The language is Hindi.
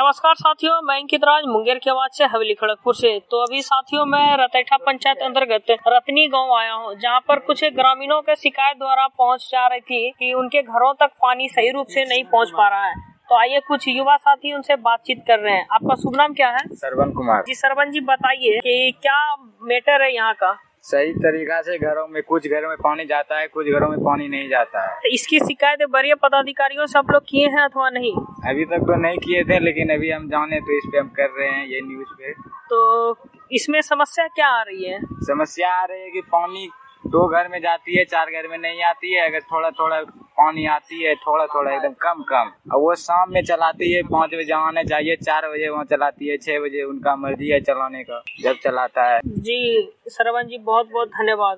नमस्कार साथियों, मैं अंकित राज मुंगेर की आवाज से हवेली खड़गपुर से। तो अभी साथियों मैं रतैठा पंचायत अंतर्गत रतनी गांव आया हूं, जहां पर कुछ ग्रामीणों के शिकायत द्वारा पहुंच जा रही थी कि उनके घरों तक पानी सही रूप से नहीं पहुंच पा रहा है। तो आइए कुछ युवा साथी उनसे बातचीत कर रहे हैं। आपका शुभ नाम क्या है? सरवन कुमार जी सरवन जी, बताइए कि क्या मैटर है यहाँ का? सही तरीका से घरों में, कुछ घरों में पानी जाता है, कुछ घरों में पानी नहीं जाता है। तो इसकी शिकायत वरीय पदाधिकारियों से आप लोग किए हैं अथवा नहीं? अभी तक तो नहीं किए थे, लेकिन अभी हम जाने तो इस पे हम कर रहे हैं, ये न्यूज पे। तो इसमें समस्या क्या आ रही है? समस्या आ रही है कि पानी 2 घर में जाती है, 4 घर में नहीं आती है। अगर थोड़ा थोड़ा पानी आती है, थोड़ा थोड़ा एकदम कम कम, और वो शाम में चलाती है। 5 बजे आना चाहिए, 4 बजे वहाँ चलाती है, 6 बजे उनका मर्जी है चलाने का, जब चलाता है। जी सरवन जी, बहुत बहुत धन्यवाद।